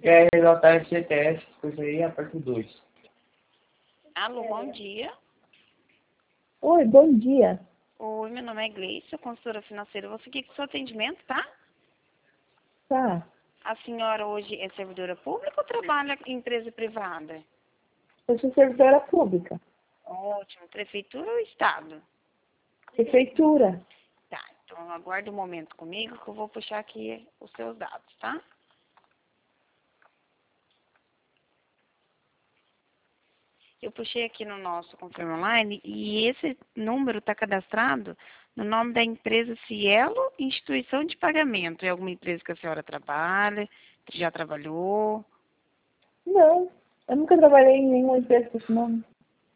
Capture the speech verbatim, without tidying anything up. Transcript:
Quer resgatar esse C T S, depois aí a parte dois. Alô, bom dia. Oi, bom dia. Oi, meu nome é Gleice, sou consultora financeira. Vou seguir com o seu atendimento, tá? Tá. A senhora hoje é servidora pública ou trabalha em empresa privada? Eu sou servidora pública. Ótimo. Prefeitura ou Estado? Prefeitura. Tá, então aguarde um momento comigo que eu vou puxar aqui os seus dados, tá? Eu puxei aqui no nosso Confirma Online e esse número está cadastrado no nome da empresa Cielo Instituição de Pagamento. É alguma empresa que a senhora trabalha, que já trabalhou? Não, eu nunca trabalhei em nenhuma empresa com esse nome.